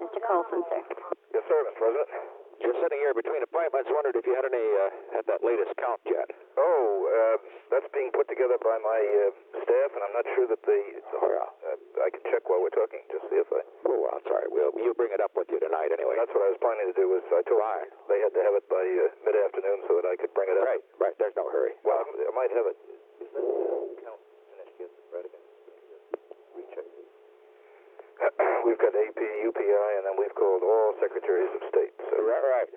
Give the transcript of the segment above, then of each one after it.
Mr. Colson, sir. Yes, sir, Mr. President. You're sitting here between appointments. Wondered if you had had that latest count yet. That's being put together by my staff, and I'm not sure that I can check while we're talking, just see if I... Oh, well, sorry. You bring it up with you tonight anyway. That's what I was planning to do, was I told them they had to have it by mid-afternoon so that I could bring it up. Right. There's no hurry. Well, I might have it. Is that count finished yet, Radigan? Recheck these. We've got AP, UPI, and then we've called all secretaries of state. So. Right.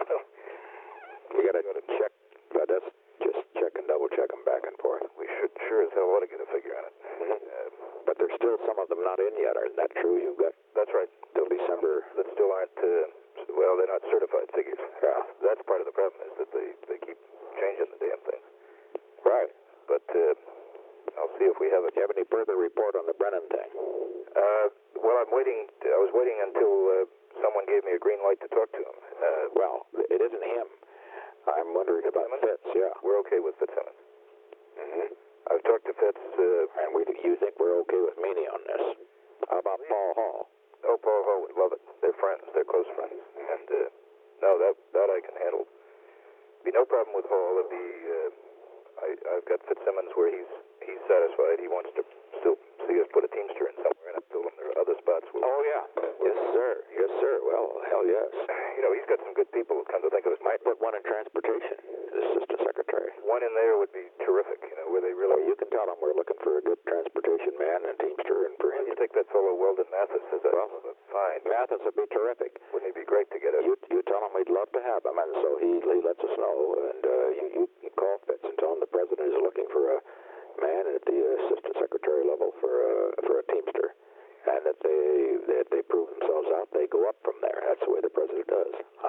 We got to check. That's just check and double check them back and forth. We should sure as hell ought to get a figure on it. But there's still some of them not in yet. Isn't that true? You've got... That's right. Till December. That still aren't, they're not certified figures. Yeah. That's part of the problem, is that they keep changing the damn thing. Right. But I'll see if we have it. Do you have any further report on the Brennan thing? Well, I'm waiting. I was waiting until someone gave me a green light to talk to him. Well, it isn't him. I'm wondering about Fitz, yeah. We're okay with Fitzsimmons. Mm-hmm. I've talked to Fitz. And you think we're okay with Meany on this? How about Paul Hall? Oh, Paul Hall would love it. They're friends. They're close friends. And, no, that I can handle. Be no problem with Hall. It'd be, I've got Fitzsimmons where he's satisfied. He wants to still see us put a Teamster in somewhere, and I've told him there are other spots where... Oh, yeah. Yes, sir. Well, hell yes. You know, he's got some good people, come to think of it. Might put one in transportation, the assistant secretary. One in there would be terrific, where they really... Well, you can tell them we're looking for a good transportation man and Teamster, and for him... You take that fellow Weldon Mathis as a... Well, fine. Mathis would be terrific. Wouldn't he be great to get it? You tell him we'd love to have him, and so he lets us know, and you call Fitz and tell him the president is looking for a man at the assistant secretary level for a Teamster, and that they prove themselves out, they go up from there. That's the way the president does.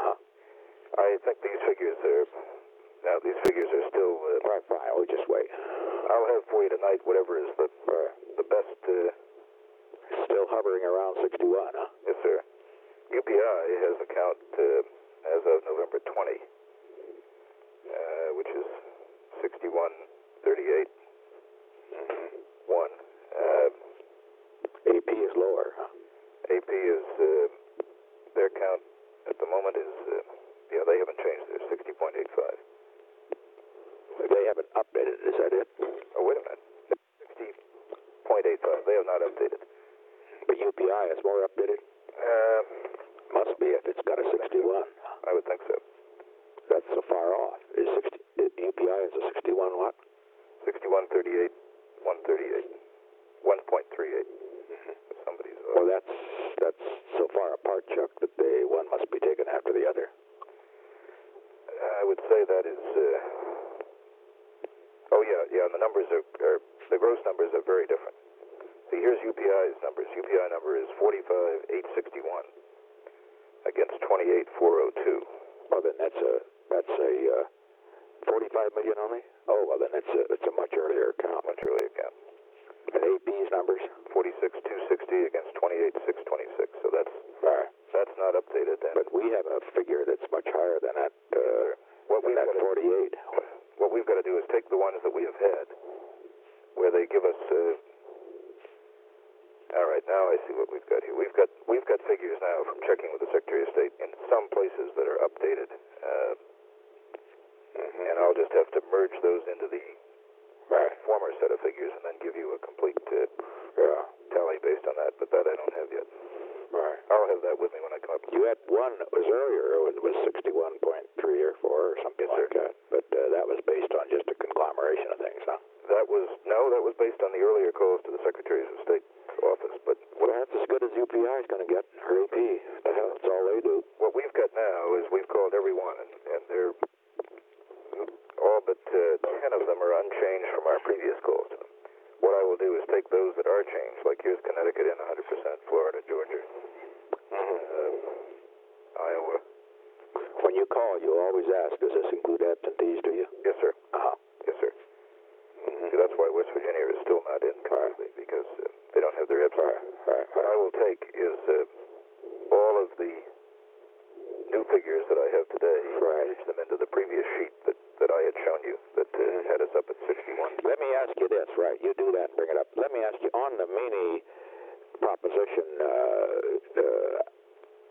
I think these figures are still... Right, fine. We'll just wait. I'll have for you tonight whatever is the best... Still hovering around 61, huh? Yes, sir. UPI has a count as of November 20, which is 6138. 1. AP is lower, huh? AP is, their count at the moment is, they haven't changed. They're 60.85. They haven't updated, is that it? Oh, wait a minute. 60.85. They have not updated. But UPI is more updated? Must be if it's got a 61. I would think so. That's so far off. UPI is a 61 what? 6138, 138, 1.38. Somebody's... Well, that's so far apart, Chuck, that one must be taken after the other. I would say that is... and the numbers are... The gross numbers are very different. See, here's UPI's numbers. UPI number is 45,861 against 28,402. Well, then that's a 45 million only? Oh, well, then it's a much earlier count. Much earlier count. And AP's numbers? 46,260 against 28,626. So that's not updated then. But we have a figure that's much higher than that. What we've got 48. What we've got to do is take the ones that we have had, where they give us... All right, now I see what we've got here. We've got figures now from checking with the Secretary of State in some places that are updated, and I'll just have to merge those into the former set of figures and then give you a complete tally based on that. But that I don't have yet. Right. I'll have that with me when I come up. You had one that was earlier. It was 61.3 or 4 or something like that. But that was based on just a conglomeration of things, huh? That was based on the earlier calls to the Secretaries of State office. But that's as good as UPI is going to get, or AP. That's all they do. What we've got now is we've called everyone, and they're all but 10 of them are unchanged from our previous calls to them. What I will do is take those that are changed, like here's Connecticut in 100%, Florida, Georgia, Iowa. When you call, you always ask, does this include absentees, do you? Yes, sir. Yes, sir. See, that's why West Virginia is still not in currently, because they don't have their absentees. What I will take is all of the new figures that I have today, merge them into the previous sheet that I had shown you that had us up at 61. Let me ask you this, you do that and bring it up. Let me ask you, on the Meany proposition,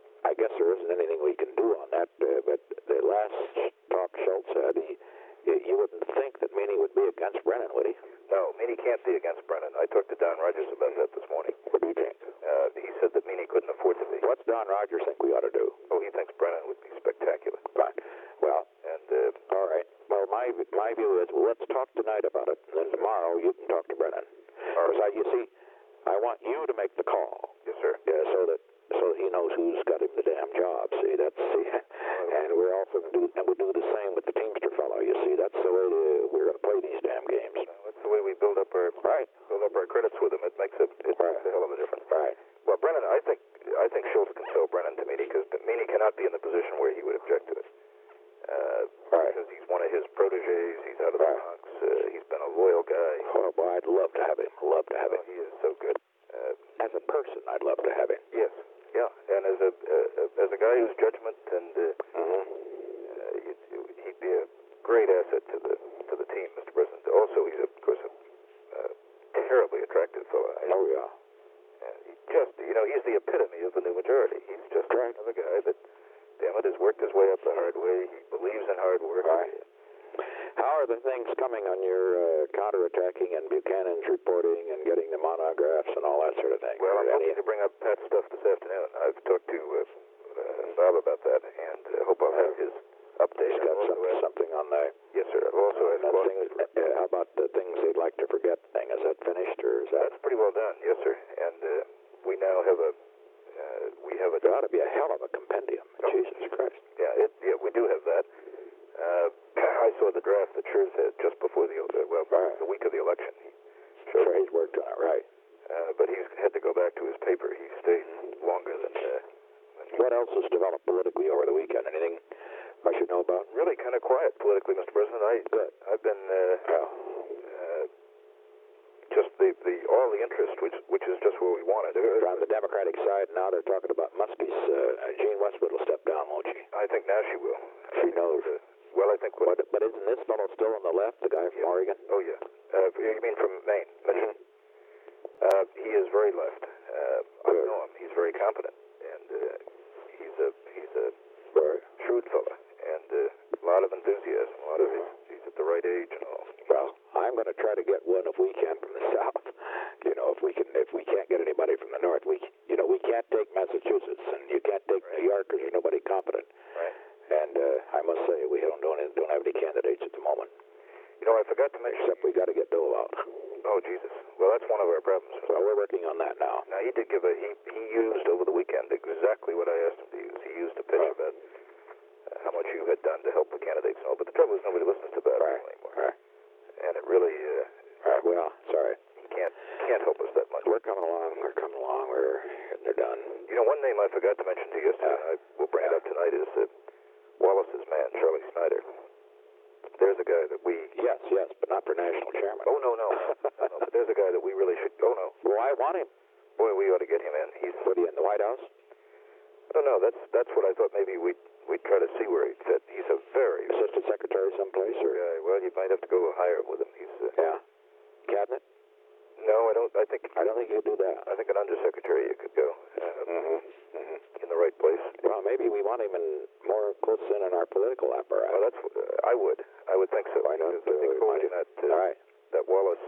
What's Don Rogers think we ought to do? Oh, he thinks Brennan would be spectacular. Fine. Well, And all right. Well, my view is, well, let's talk tonight about it, and then tomorrow you can talk to Brennan. Because you see, I want you to make the call. yes, sir. Yeah, so that he knows who's got him the damn job. See, and we're also we'll do the same with the Teamster fellow. You see, that's the way we're going to play these damn games. That's the way we build up our credits with him. It makes a hell of a difference. Right. Well, Brennan, I think Schultz can sell Brennan to Meany because Meany cannot be in the position where he would object to it. Because he's one of his proteges. He's out of the box. He's been a loyal guy. Oh, boy, I'd love to have him. He is so good. As a person, I'd love to have him. Yes. Yeah. And as a guy whose judgment and he'd be a great asset to the team, Mr. President. Also, he's of course a terribly attractive fellow. Oh yeah. He's the epitome of the new majority. He's just another guy that, damn it, has worked his way up the hard way. He believes in hard work. Right. How are the things coming on your counterattacking and Buchanan's reporting and getting the monographs and all that sort of thing? Well, I'm hoping to bring up Pat's stuff this afternoon. I've talked to Bob about that, and hope I'll have his update. He's got something on there. Yes, sir. I've also asked how about the things they'd like to forget thing? Is that finished, or is that? That's pretty well done. Yes, sir. And we now have a There ought to be a hell of a compendium. Oh. Jesus Christ. Yeah, we do have that. I saw the draft that Schurz had just before the week of the election. Sure, he's worked on it, right. But he's had to go back to his paper. He stayed longer than What else has developed politically over the weekend? Anything I should know about? Really kind of quiet politically, Mr. President. I've been just all the interest, which is just where we wanted. On the Democratic side, now they're talking about Muskie's. Jean Westwood will step down, won't she? I think now she will. She knows. Well, I think. But isn't this fellow still on the left, the guy from Oregon? Oh yeah. You mean from Maine? Mm-hmm. He is very left. I know him. He's very competent, and he's a shrewd fella, and a lot of enthusiasm. He's at the right age and all. Well, I'm going to try to get one if we can from the south. If we can't get anybody from the north, we can't take Massachusetts, and you can't take New York because there's nobody competent. Right. And I must say we don't have any candidates at the moment. I forgot to mention. Except we got to get Dole out. Oh Jesus! Well, that's one of our problems. So we're working on that now. Now he did give he used over the weekend exactly what I asked him to use. He used a pitch about how much you had done to help the candidates and all. But the trouble is nobody listens to that anymore. Right. And it really. Well, sorry. He can't help us that much. We're coming along. We're getting it done. One name I forgot to mention to you yesterday, and I will bring it up tonight, is Wallace's man, Charlie Snyder. There's a guy that we... Yes, but not for national chairman. Oh, no. But there's a guy that we really should... Oh, no. Well, I want him. Boy, we ought to get him in. What, he in the White House? I don't know. That's what I thought maybe we'd try to see where he'd fit. He's a very... Assistant secretary someplace, or... well, you might have to go higher with him. He's... Cabinet? No, I don't think you do that. I think an undersecretary you could go. In the right place. Well, maybe we want him more close in our political apparatus. Well, that's... I would think so. Why not? I think holding that Wallace...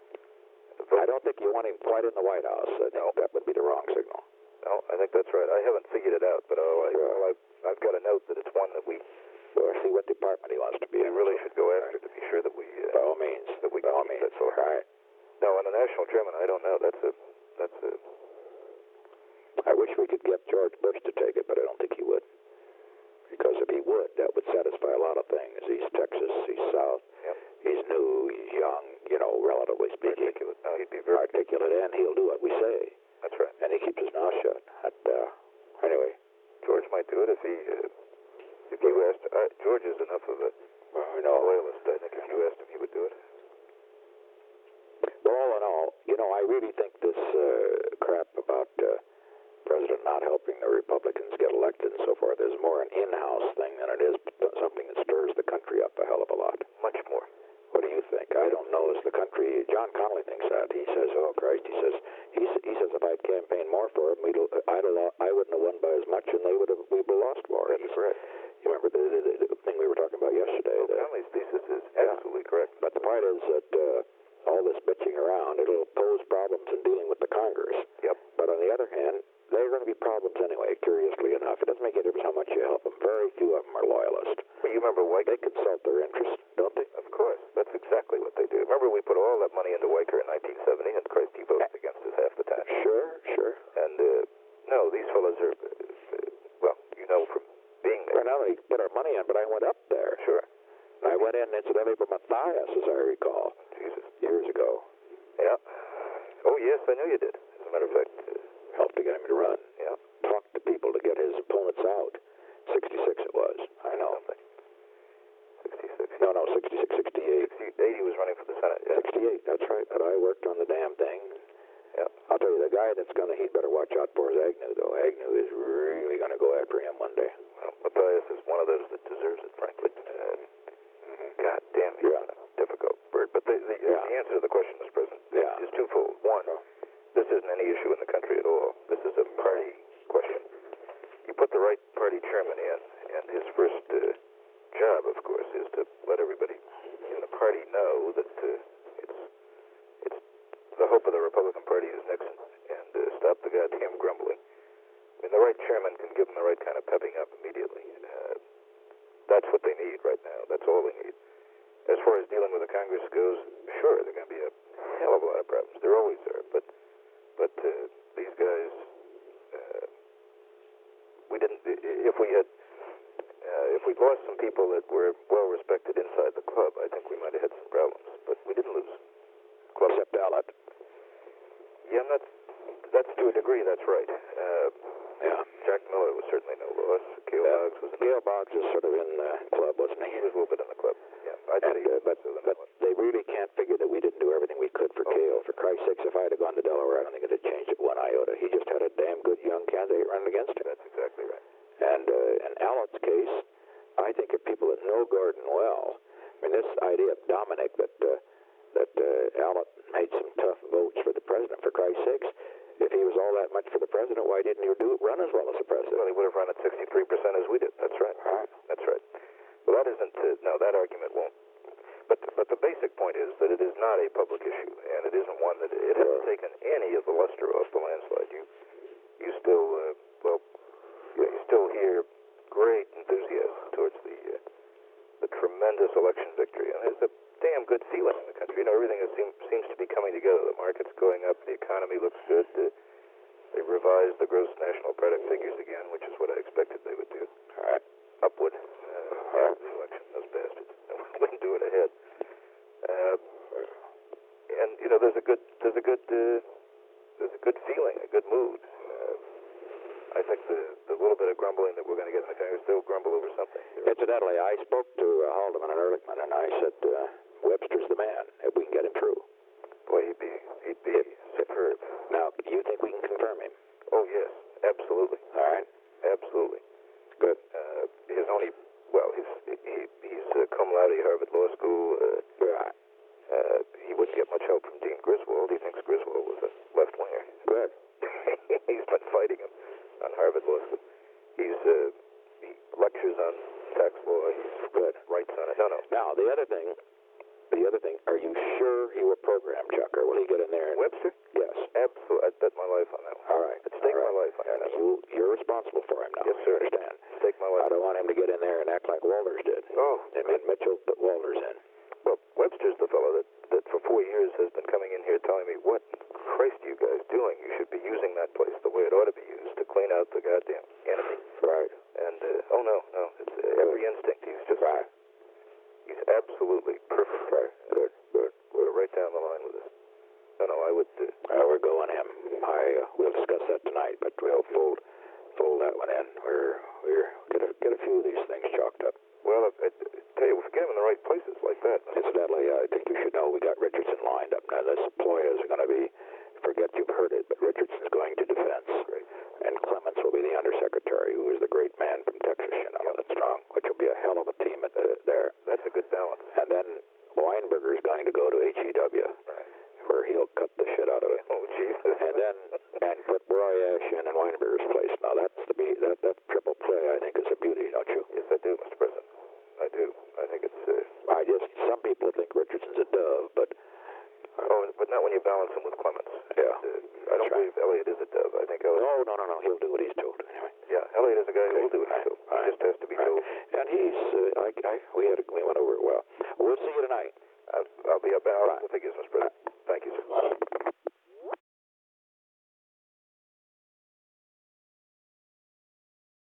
I don't think you want him quite in the White House. I think that would be the wrong signal. No, I think that's right. I haven't figured it out, but I've got a note that it's one that we... see what department he wants to be in. We really should go after to be sure that we... by all means. That we by all means. That's all right. No, on the national chairman, I don't know. That's a... I wish we could get George Bush to take it, but I don't think he would. Because if he would, that would satisfy a lot of things. He's Texas, he's South, he's new, he's young, relatively speaking. Articulate. No, he'd be very articulate, and he'll do what we say. That's right. And he keeps his mouth shut. Anyway. George might do it if you asked. George is enough of a loyalist. I think if you asked him, he would do it. Well, all in all, I really think this crap about President not helping the Republicans get elected and so forth is more an in-house thing than it is something that stirs the country up a hell of a lot. Much more. What do you think? I don't know. Is the country... John Connolly thinks that. He says, oh, Christ, he says if I'd campaigned more for him, I wouldn't have won by as much, and we would have lost more. That's correct. You remember the thing we were talking about yesterday? Connolly's thesis is absolutely correct. But the point is that all this bitching around, it'll pose problems in dealing with the Congress. Yep. But on the other hand, they're going to be you problems anyway, curiously enough. It doesn't make any difference how much you help them. Very few of them are loyalists. Well, you remember Weicker? They consult their interests, don't they? Of course. That's exactly what they do. Remember we put all that money into Weicker in 1970, and Christ, he voted against us half the time. Sure. And, no, these fellows are, well, you know from being there. Well, now they put our money in, but I went up there. Sure. And I went in, incidentally, for Matthias, as I recall. Jesus. Years ago. Yeah. Oh, yes, I knew you did. As a matter of fact. Helped to get him to run. Yeah. Talked to people to get his opponents out. 66 it was. I know. 66. No, 66, 68. 80 was running for the Senate, yeah. 68, that's right. But I worked on the damn thing. Yeah. I'll tell you, the guy that's he'd better watch out for is Agnew, though. Agnew is really going to go after him one day. Well, Matthias is one of those that deserves it, frankly. God damn, he's a difficult bird. But the answer to the question, Mr. President, is twofold. One, this isn't any issue in the country at all. This is a party question. You put the right party chairman in, and his first job, of course, is to let everybody in the party know that it's the hope of the Republican Party is Nixon, and stop the goddamn grumbling. I mean, the right chairman can give them the right kind of pepping up immediately. That's what they need right now. That's all they need. As far as dealing with the Congress goes, sure, there are going to be a hell of a lot of problems. There always are. But these guys, we didn't. If we'd lost some people that were well respected inside the club, I think we might have had some problems. But we didn't lose. Club Except Allett. Yeah, that's to a degree. That's right. Jack Miller was certainly no loss. Gale Boggs was. Gale Boggs was sort of in the club, wasn't he? He was a little bit in the club. Yeah, but they really can't figure that we didn't do everything we could for Gale. For Christ's sakes, if I had gone to Delaware, I don't think it had changed it one iota. He just had a damn good young candidate running against him. That's exactly right. And in Allett's case, I think if people that know Gordon well, I mean, this idea of Dominic that Allett made some tough votes for the president, for Christ's sakes. If he was all that much for the president, why didn't you run as well as the president? Well, he would have run at 63% as we did. That's right. That's right. Well, that isn't. No, that argument won't. But the basic point is that it is not a public issue, and it isn't one that it hasn't taken any of the luster off the landslide. You still you still hear great enthusiasm towards the tremendous election victory, and there's a damn good feeling in the country. You know, everything seems to be coming together. The market's going up. The economy looks good. They revised the gross national product figures again, which is what I expected they would do. All right. Upward. After the election, those bastards. Wouldn't do it ahead. And you know, there's a good feeling, a good mood. I think the little bit of grumbling that we're going to get in the Congress, they'll grumble over something. Incidentally, I spoke to Haldeman and Ehrlichman, and I said, Webster's the man, if we can get him through. Boy, he'd be superb. Now, do you think we can confirm him? Oh, yes, absolutely. All right. Absolutely. Good. He's cum laude Harvard Law School. He wouldn't get much help from Dean Griswold. He thinks Griswold was a left-winger. Good. He's been fighting him on Harvard Law School. He lectures on tax law. He's good. Writes on it. No. Now, the other thing, are you sure he will program Chucker? Will he get in there? Webster? Yes. Absolutely. I'd bet my life on that one. All right. I'd stake my life on that. You're responsible for him now. Yes, sir. Understand? Stake my life. I don't want him to get in there and act like Walters did. Oh. They made Mitchell put Walters in. Well, Webster's the fellow that for 4 years has been coming in here telling me, what Christ are you guys doing? You should be using that place the way it ought to be used to clean out the goddamn enemy. Right. And, no. It's every instinct. He's just... Right. He's absolutely perfect. Right. Good. We're right down the line with this. No, I would... we're going him. We'll discuss that tonight, but we'll fold that one in. We're get a few of these things chalked up. Well, I tell you, if we get him in the right places like that... Incidentally, I think you should know we got Richardson lined up. Now, this Ploya is going to be... Forget you've heard it, but Richardson's going to defense. Great. And Clements will be the undersecretary, who is the great man from Texas, that's strong, which will be a hell of a team there. That's a good balance. And then Weinberger is going to go to HEW, right, where he'll cut the shit out of it. Oh, Jesus. And put Roy Ash in Weinberger's place. Now, that triple play, I think, is a beauty, don't you? Yes, I do, Mr. President. I do. I think it's... some people think Richardson's a dove, but... but not when you balance him with Clements. Yeah. I I don't believe Elliot is a dove. I think Elliot... No. He'll do what he's told, anyway. Yeah, Elliot is a guy who will do what he's told. He just has to be told. And he's, we went over it well. We'll see you tonight. I'll be about the figures, Mr. President. Thank you, sir.